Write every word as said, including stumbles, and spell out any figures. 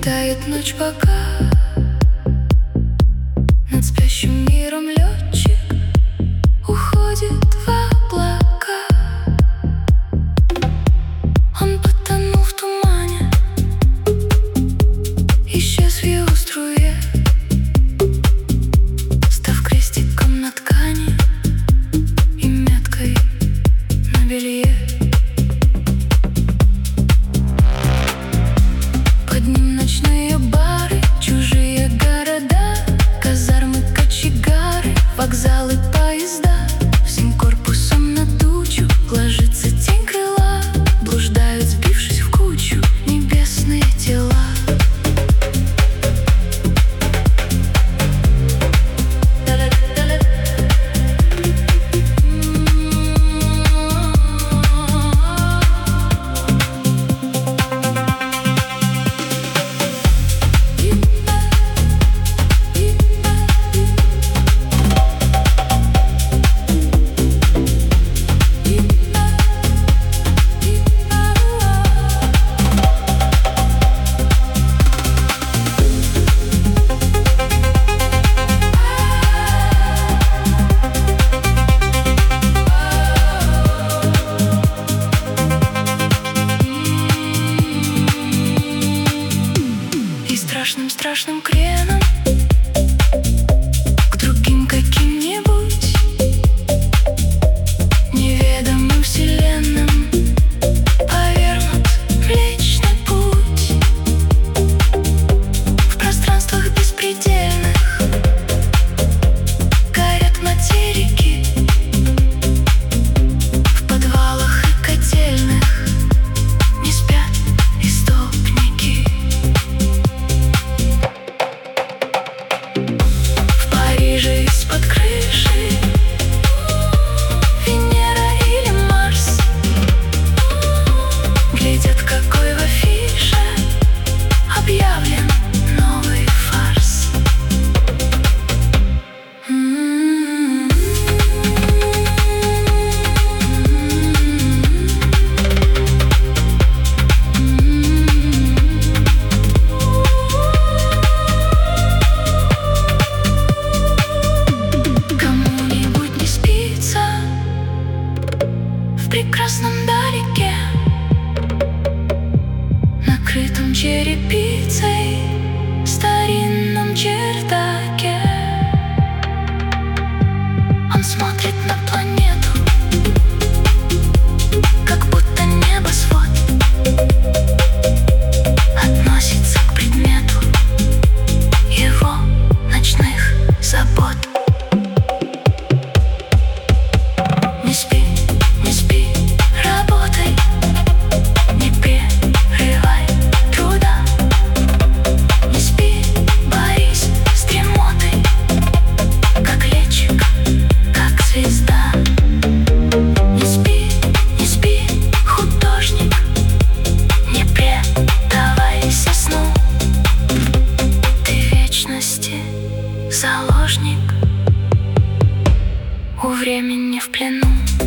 Тает ночь, пока над спящим миром летчик уходит в облака. Он потонул в тумане, исчез в его струе, став крестиком на ткани и меткой на белье. Под ним ночные бары, чужие города, казармы, кочегары, вокзалы, поезда. Всем корпусом на тучу ложится тень крыла, блуждают, сбившись в кучу, небесные тела. Страшным-страшным креном к другим каким-нибудь неведомым вселенным повернут Млечный Путь. В пространствах беспредельных горят материки, в подвалах и котельных не спят истопники. Из-под крыши Венера или Марс глядят, какой в афише объявлен новый фарс. М-м-м. В прекрасном далеке, накрытом черепицей, старинном чердаке, он смотрит на планету, как будто небосвод относится к предмету его ночных забот. Не спи, не спи, работай, не прерывай труда. Не спи, борись с дремотой, как летчик, как звезда. Не спи, не спи, художник, не предавайся сну. Ты вечности заложник, у времени в плену.